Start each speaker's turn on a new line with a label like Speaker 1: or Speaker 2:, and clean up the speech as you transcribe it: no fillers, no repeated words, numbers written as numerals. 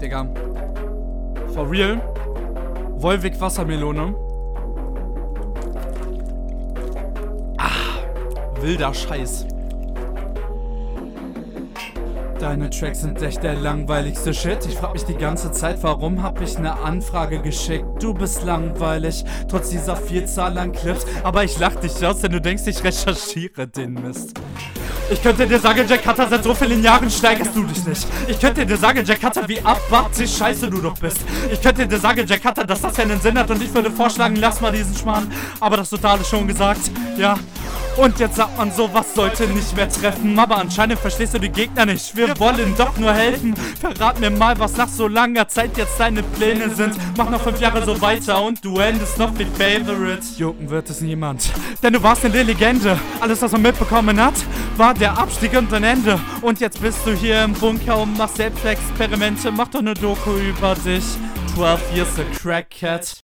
Speaker 1: Digga. For real? Volvic Wassermelone. Wilder Scheiß. Deine Tracks sind echt der langweiligste Shit. Ich frag mich die ganze Zeit, warum hab ich eine Anfrage geschickt? Du bist langweilig, trotz dieser Vielzahl an Clips. Aber ich lach dich aus, denn du denkst, ich recherchiere den Mist. Ich könnte dir sagen, Jack Cutter, seit so vielen Jahren steigerst du dich nicht. Ich könnte dir sagen, Jack Cutter, wie abartig scheiße du doch bist. Ich könnte dir sagen, Jack Cutter, dass das ja einen Sinn hat und ich würde vorschlagen, lass mal diesen Schmarrn. Aber das Totale schon gesagt, ja. Und jetzt sagt man so, was sollte nicht mehr treffen. Aber anscheinend verstehst du die Gegner nicht. Wir wollen doch nur helfen. Verrat mir mal, was nach so langer Zeit jetzt deine Pläne sind. Mach noch 5 Jahre so weiter und du endest noch wie Favorite. Jucken wird es niemand, denn du warst eine Legende. Alles, was man mitbekommen hat, war der Abstieg und ein Ende. Und jetzt bist du hier im Bunker und machst Selbstexperimente. Mach doch eine Doku über dich. 12 years a crackhead.